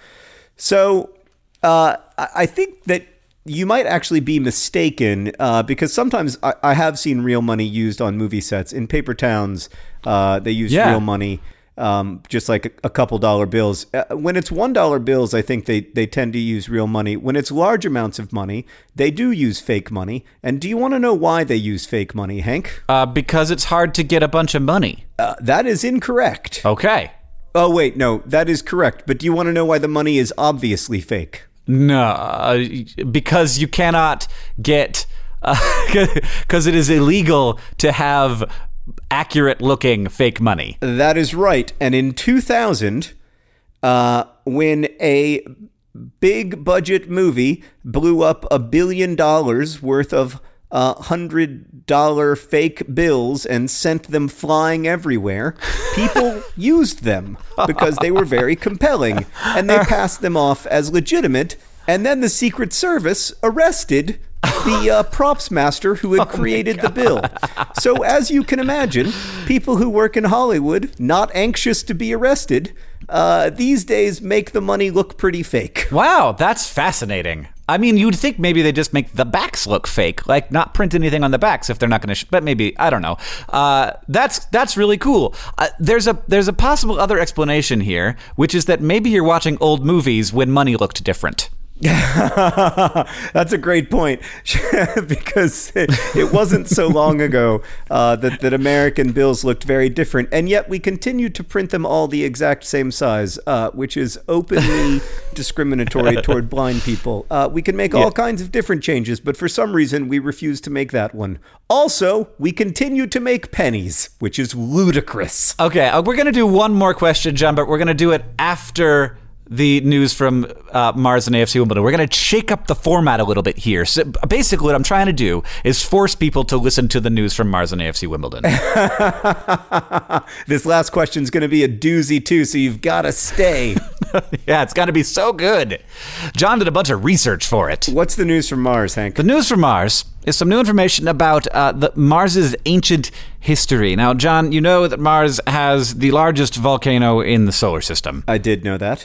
So uh, I think that you might actually be mistaken, uh, because sometimes I, I have seen real money used on movie sets. In Paper Towns, uh, they use yeah. real money, um, just like a, a couple dollar bills. Uh, when it's one dollar bills, I think they, they tend to use real money. When it's large amounts of money, they do use fake money. And do you want to know why they use fake money, Hank? Uh, because it's hard to get a bunch of money. Uh, that is incorrect. Okay. Oh, wait, no, that is correct. But do you want to know why the money is obviously fake? No, uh, because you cannot get, because uh, it is illegal to have accurate-looking fake money. That is right. And in two thousand, uh, when a big budget movie blew up a billion dollars worth of uh, hundred dollar fake bills and sent them flying everywhere, people used them because they were very compelling, and they passed them off as legitimate. And then the Secret Service arrested the uh, props master who had Oh created the bill. So as you can imagine, people who work in Hollywood, not anxious to be arrested, uh, these days make the money look pretty fake. Wow, that's fascinating. I mean, you'd think maybe they just make the backs look fake, like not print anything on the backs if they're not going to. Sh- but maybe I don't know. Uh, that's that's really cool. Uh, there's a there's a possible other explanation here, which is that maybe you're watching old movies when money looked different. That's a great point, because it, it wasn't so long ago uh, that, that American bills looked very different, and yet we continue to print them all the exact same size, uh, which is openly discriminatory toward blind people. Uh, we can make all yeah. kinds of different changes, but for some reason we refuse to make that one. Also, we continue to make pennies, which is ludicrous. Okay, uh, we're going to do one more question, John, but we're going to do it after the news from uh, Mars and A F C Wimbledon. We're going to shake up the format a little bit here. So basically what I'm trying to do is force people to listen to the news from Mars and A F C Wimbledon. This last question is going to be a doozy too, so you've got to stay. Yeah, it's got to be so good. John did a bunch of research for it. What's the news from Mars, Hank? The news from Mars is some new information about uh, the Mars's ancient history. Now, John, you know that Mars has the largest volcano in the solar system. I did know that.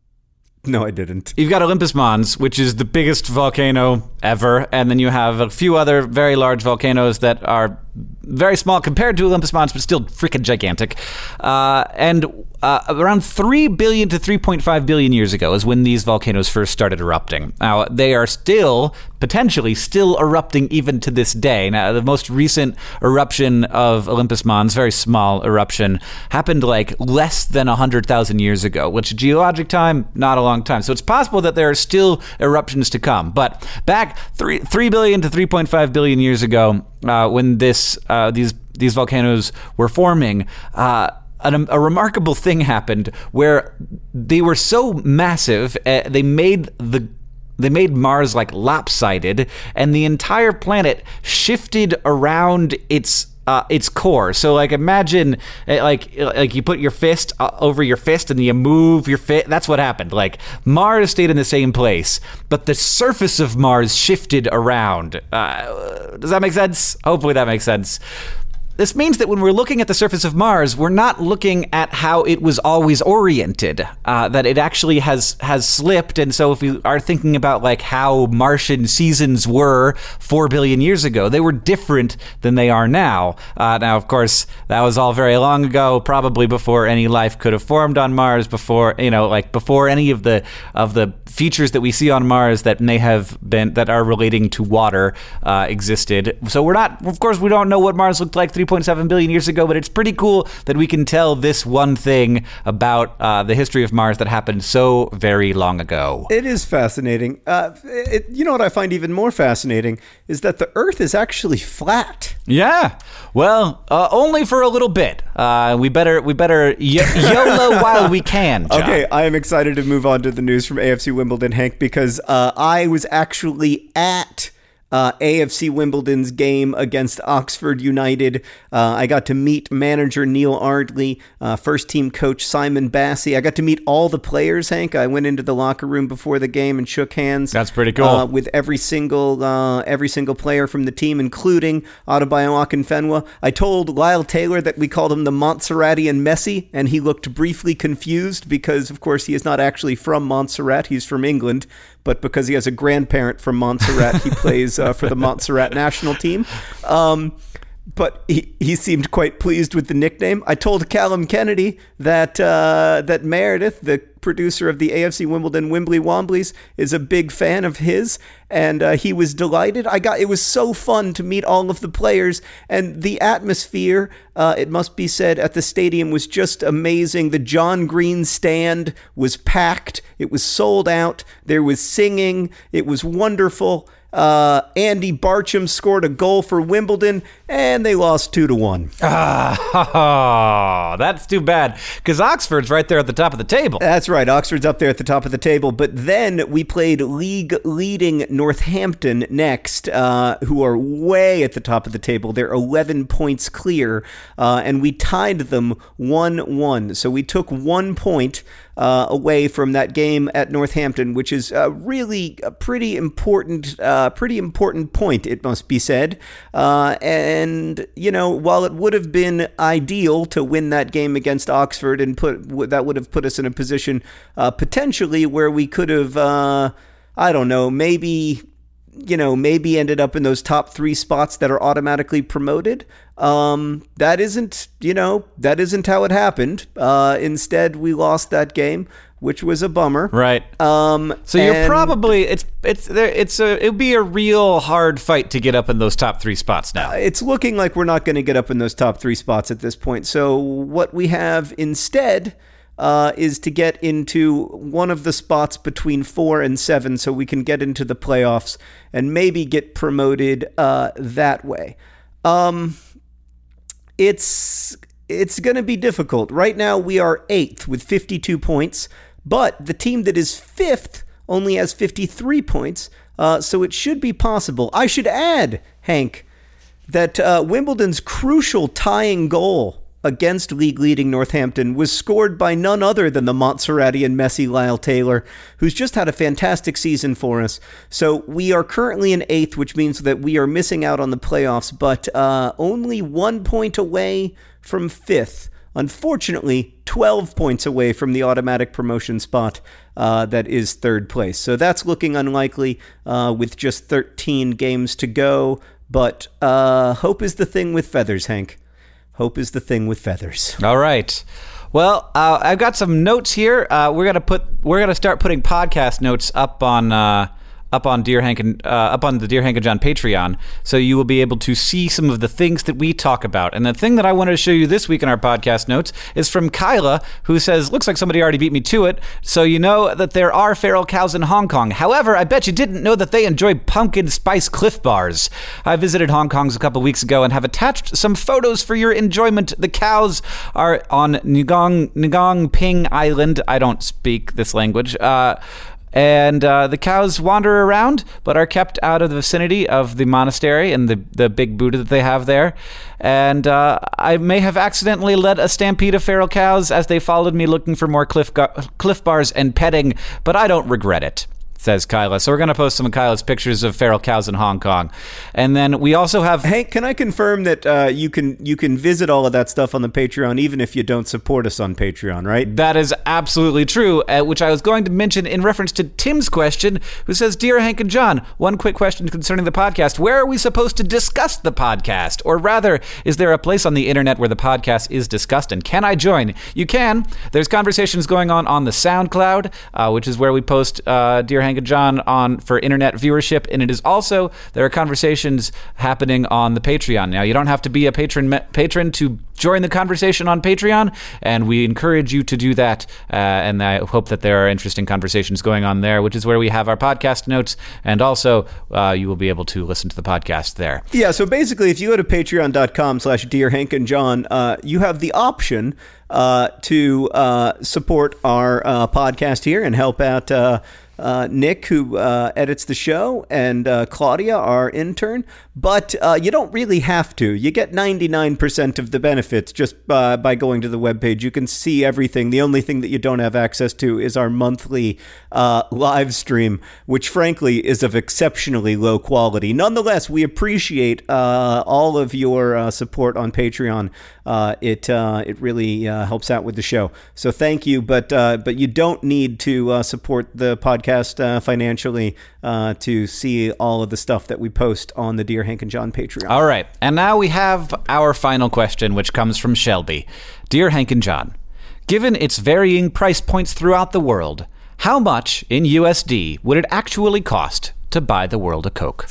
No, I didn't. You've got Olympus Mons, which is the biggest volcano ever, and then you have a few other very large volcanoes that are very small compared to Olympus Mons, but still freaking gigantic. Uh, and uh, around three billion to three point five billion years ago is when these volcanoes first started erupting. Now, they are still, potentially still erupting even to this day. Now, the most recent eruption of Olympus Mons, very small eruption, happened like less than one hundred thousand years ago, which geologic time, not a long time. So it's possible that there are still eruptions to come. But back three, three billion to three point five billion years ago, uh, when this uh, these these volcanoes were forming, uh, An, a remarkable thing happened where they were so massive, uh, they made the they made Mars like lopsided, and the entire planet shifted around its uh, its core. So like imagine uh, like like you put your fist uh, over your fist and you move your fist. That's what happened. Like Mars stayed in the same place, but the surface of Mars shifted around. Uh, does that make sense? Hopefully that makes sense. This means that when we're looking at the surface of Mars, we're not looking at how it was always oriented, uh, that it actually has has slipped. And so if we are thinking about like how Martian seasons were four billion years ago, they were different than they are now. Uh, now, of course, that was all very long ago, probably before any life could have formed on Mars, before, you know, like before any of the of the features that we see on Mars that may have been, that are relating to water uh, existed. So we're not, of course, we don't know what Mars looked like three point seven billion years ago, but it's pretty cool that we can tell this one thing about uh, the history of Mars that happened so very long ago. It is fascinating. Uh, it, you know what I find even more fascinating is that the Earth is actually flat. Yeah, well, uh, only for a little bit. Uh, we better we better y- YOLO while we can, John. Okay, I am excited to move on to the news from A F C Wimbledon, Hank, because uh, I was actually at Uh, A F C Wimbledon's game against Oxford United. Uh, I got to meet manager Neil Ardley, uh, first team coach Simon Bassey. I got to meet all the players, Hank. I went into the locker room before the game and shook hands. That's pretty cool. Uh, with every single uh, every single player from the team, including Adebayo Akinfenwa. I told Lyle Taylor that we called him the Montserratian Messi, and he looked briefly confused because, of course, he is not actually from Montserrat. He's from England. But because he has a grandparent from Montserrat, he plays uh, for the Montserrat national team. Um, but he, he seemed quite pleased with the nickname. I told Callum Kennedy that uh, that Meredith, the producer of the A F C Wimbledon Wimbly Womblies, is a big fan of his, and uh, he was delighted. I got it was so fun to meet all of the players, and the atmosphere, uh, it must be said, at the stadium was just amazing. The John Green stand was packed. It was sold out. There was singing. It was wonderful. Uh, Andy Barcham scored a goal for Wimbledon, and they lost two to one. Ah, that's too bad, because Oxford's right there at the top of the table. That's right. Oxford's up there at the top of the table. But then we played league-leading Northampton next, uh, who are way at the top of the table. They're eleven points clear, uh, and we tied them one one. So we took one point uh, away from that game at Northampton, which is uh, really a pretty important, uh, pretty important point, it must be said. Uh, and, you know, while it would have been ideal to win that game against Oxford and put that would have put us in a position uh, potentially where we could have, uh, I don't know, maybe... you know, maybe ended up in those top three spots that are automatically promoted. Um, that isn't, you know, that isn't how it happened. Uh, instead, we lost that game, which was a bummer. Right. Um, so you're probably, it's, it's, there, it's a, it'll be a real hard fight to get up in those top three spots now. Uh, it's looking like we're not going to get up in those top three spots at this point. So what we have instead Uh, is to get into one of the spots between four and seven so we can get into the playoffs and maybe get promoted uh, that way. Um, it's it's going to be difficult. Right now we are eighth with fifty-two points, but the team that is fifth only has fifty-three points, uh, so it should be possible. I should add, Hank, that uh, Wimbledon's crucial tying goal against league-leading Northampton was scored by none other than the Montserratian Messi Lyle Taylor, who's just had a fantastic season for us. So we are currently in eighth, which means that we are missing out on the playoffs, but uh, only one point away from fifth. Unfortunately, twelve points away from the automatic promotion spot uh, that is third place. So that's looking unlikely uh, with just thirteen games to go, but uh, hope is the thing with feathers, Hank. Hope is the thing with feathers. All right. Well, uh, I've got some notes here. Uh, we're gonna put we're gonna start putting podcast notes up on uh, up on Dear Hank and uh, up on the Dear Hank and John Patreon, so you will be able to see some of the things that we talk about. And the thing that I wanted to show you this week in our podcast notes is from Kyla, who says, "Looks like somebody already beat me to it. So you know that there are feral cows in Hong Kong. However, I bet you didn't know that they enjoy pumpkin spice Cliff Bars. I visited Hong Kong a couple weeks ago and have attached some photos for your enjoyment. The cows are on Ngong Ngong Ping Island. I don't speak this language. Uh, And uh, the cows wander around, but are kept out of the vicinity of the monastery and the, the big Buddha that they have there. And uh, I may have accidentally led a stampede of feral cows as they followed me looking for more cliff, go- cliff bars and petting, but I don't regret it," says Kyla. So we're going to post some of Kyla's pictures of feral cows in Hong Kong. And then we also have... Hank, can I confirm that uh, you can you can visit all of that stuff on the Patreon even if you don't support us on Patreon, right? That is absolutely true, uh, which I was going to mention in reference to Tim's question, who says, "Dear Hank and John, one quick question concerning the podcast. Where are we supposed to discuss the podcast? Or rather, is there a place on the internet where the podcast is discussed, and can I join?" You can. There's conversations going on on the SoundCloud, uh, which is where we post uh, Dear Hank and John on for internet viewership, and it is also there are conversations happening on the Patreon. Now, you don't have to be a patron patron to join the conversation on Patreon, and we encourage you to do that. Uh, and I hope that there are interesting conversations going on there, which is where we have our podcast notes, and also uh, you will be able to listen to the podcast there. Yeah. So basically, if you go to patreon dot com slash Dear Hank and John, uh, you have the option uh, to uh, support our uh, podcast here and help out. Uh, Uh, Nick, who uh, edits the show, and uh, Claudia, our intern. But uh, you don't really have to. You get ninety-nine percent of the benefits just uh, by going to the webpage. You can see everything. The only thing that you don't have access to is our monthly uh, live stream, which frankly is of exceptionally low quality. Nonetheless, we appreciate uh, all of your uh, support on Patreon. Uh, it uh, it really uh, helps out with the show. So thank you, but uh, but you don't need to uh, support the podcast uh, financially uh, to see all of the stuff that we post on the Dear Hank and John Patreon. All right, and now we have our final question, which comes from Shelby. "Dear Hank and John, given its varying price points throughout the world, how much in U S D would it actually cost to buy the world a Coke?"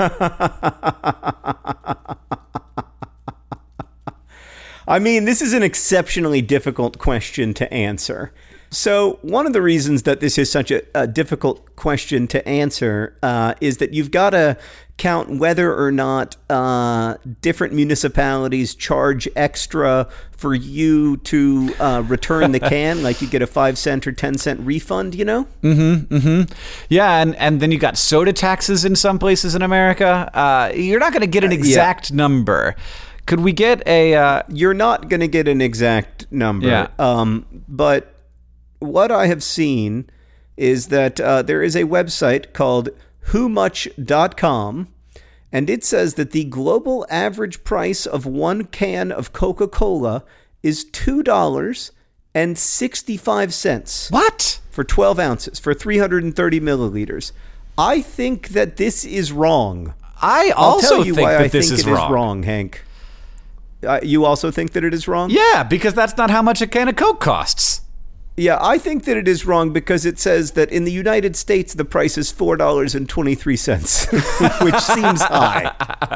I mean, this is an exceptionally difficult question to answer. So one of the reasons that this is such a, a difficult question to answer uh, is that you've got to count whether or not uh, different municipalities charge extra for you to uh, return the can, like you get a five cent or ten cent refund, you know? Mm-hmm, mm-hmm. Yeah, and, and then you got soda taxes in some places in America. Uh, you're not going to get an exact uh, yeah. number. Could we get a... Uh, You're not going to get an exact number. Yeah. Um, but what I have seen is that uh, there is a website called who much dot com, and it says that the global average price of one can of Coca-Cola is two dollars and sixty-five cents. What? For twelve ounces, for three hundred thirty milliliters. I think that this is wrong. I I'll also tell you think why that I this think is it wrong. is wrong, Hank. Uh, you also think that it is wrong? Yeah, because that's not how much a can of Coke costs. Yeah, I think that it is wrong because it says that in the United States the price is four dollars and twenty-three cents, which seems high.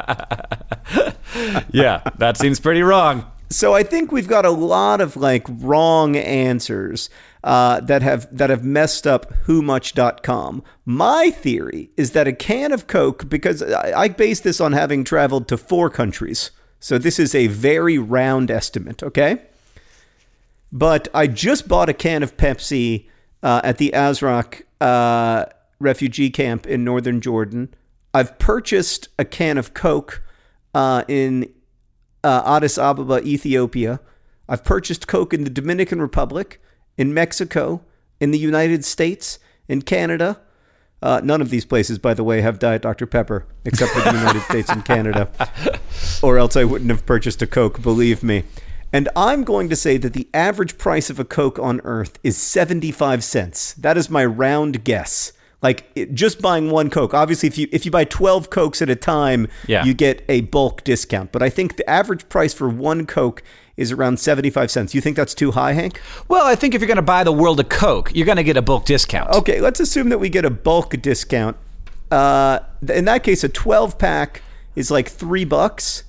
Yeah, that seems pretty wrong. So I think we've got a lot of like wrong answers uh, that have that have messed up who much dot com. My theory is that a can of Coke, because I, I base this on having traveled to four countries, so this is a very round estimate, okay? But I just bought a can of Pepsi uh, at the Azraq uh, refugee camp in northern Jordan. I've purchased a can of Coke uh, in uh, Addis Ababa, Ethiopia. I've purchased Coke in the Dominican Republic, in Mexico, in the United States, in Canada. Uh, none of these places, by the way, have Diet Doctor Pepper, except for the United States and Canada. Or else I wouldn't have purchased a Coke, believe me. And I'm going to say that the average price of a Coke on Earth is seventy-five cents. That is my round guess. Like, it, just buying one Coke. Obviously, if you if you buy twelve Cokes at a time, yeah. you get a bulk discount. But I think the average price for one Coke is around seventy-five cents. You think that's too high, Hank? Well, I think if you're going to buy the world of Coke, you're going to get a bulk discount. Okay, let's assume that we get a bulk discount. Uh, in that case, a twelve-pack is like three bucks.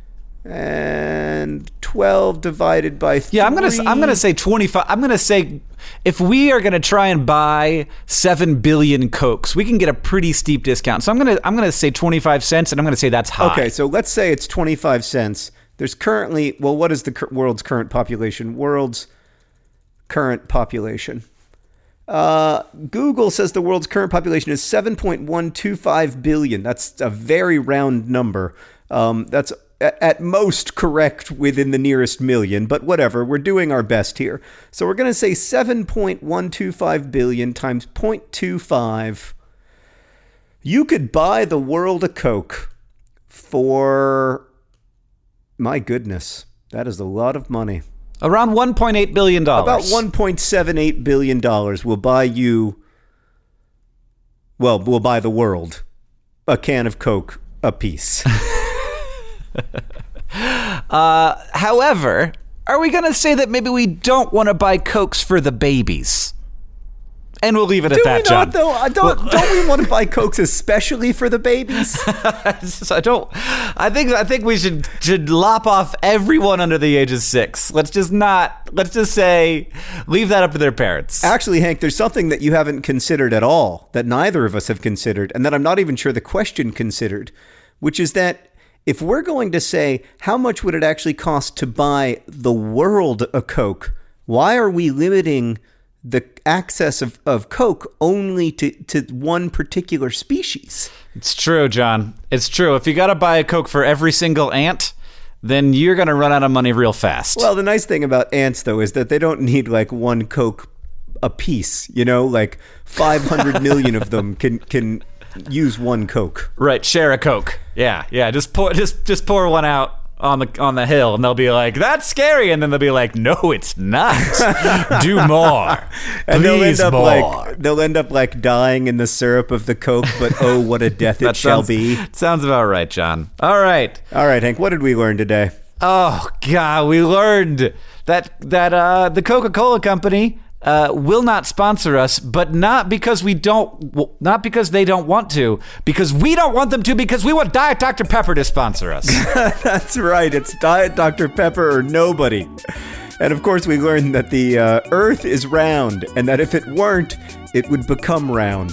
And twelve divided by three. Yeah, I'm gonna I'm gonna say twenty-five. I'm gonna say if we are gonna try and buy seven billion Cokes, we can get a pretty steep discount. So I'm gonna I'm gonna say twenty-five cents, and I'm gonna say that's high. Okay, so let's say it's twenty-five cents. There's currently, well, what is the cur- world's current population? World's current population. Uh, Google says the world's current population is seven point one two five billion. That's a very round number. Um, that's at most correct within the nearest million, but whatever, we're doing our best here. So we're going to say seven point one two five billion times zero point two five. You could buy the world a Coke for, my goodness, that is a lot of money. Around one point eight billion dollars. About one point seven eight billion dollars will buy you, well, we'll buy the world a can of Coke apiece. uh, however, are we going to say that maybe we don't want to buy Cokes for the babies? And we'll leave it at Do that, we John. Not, though? I don't, well, don't we want to buy Cokes especially for the babies? I don't. I think. I think we should should lop off everyone under the age of six. Let's just not. Let's just say leave that up to their parents. Actually, Hank, there's something that you haven't considered at all, that neither of us have considered, and that I'm not even sure the question considered, which is that if we're going to say how much would it actually cost to buy the world a Coke, why are we limiting the access of, of Coke only to, to one particular species? It's true, John. It's true. If you got to buy a Coke for every single ant, then you're going to run out of money real fast. Well, the nice thing about ants, though, is that they don't need like one Coke a piece. You know, like five hundred million of them can can use one Coke. Right, share a Coke. Yeah, yeah. Just pour, just just pour one out on the on the hill, and they'll be like, "That's scary," and then they'll be like, "No, it's not. Do more, and please they'll end up more." like they'll end up like dying in the syrup of the Coke. But oh, what a death it shall sounds, be! Sounds about right, John. All right, all right, Hank. What did we learn today? Oh God, we learned that that uh, the Coca-Cola Company Uh, will not sponsor us, but not because we don't, not because they don't want to, because we don't want them to, because we want Diet Doctor Pepper to sponsor us. That's right. It's Diet Doctor Pepper or nobody. And of course, we learned that the uh, Earth is round, and that if it weren't, it would become round.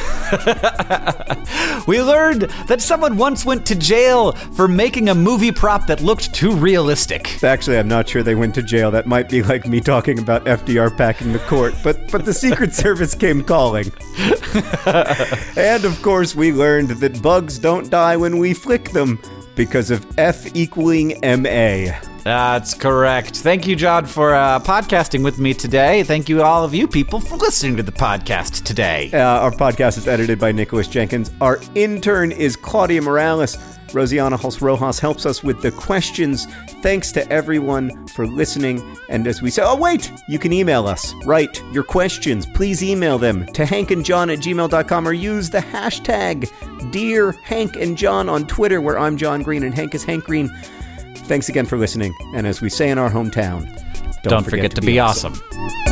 We learned that someone once went to jail for making a movie prop that looked too realistic. Actually, I'm not sure they went to jail. That might be like me talking about F D R packing the court, but but the Secret Service came calling. And of course, we learned that bugs don't die when we flick them because of F equaling M A. That's correct. Thank you, John, for uh, podcasting with me today. Thank you, all of you people, for listening to the podcast today. Uh, our podcast is edited by Nicholas Jenkins. Our intern is Claudia Morales. Rosiana Hulse Rojas helps us with the questions. Thanks to everyone for listening. And as we say, oh, wait, you can email us. Write your questions. Please email them to hankandjohn at gmail dot com or use the hashtag Dear Hank and John on Twitter, where I'm John Green and Hank is Hank Green. Thanks again for listening. And as we say in our hometown, don't, don't forget, forget to, to be, be awesome. awesome.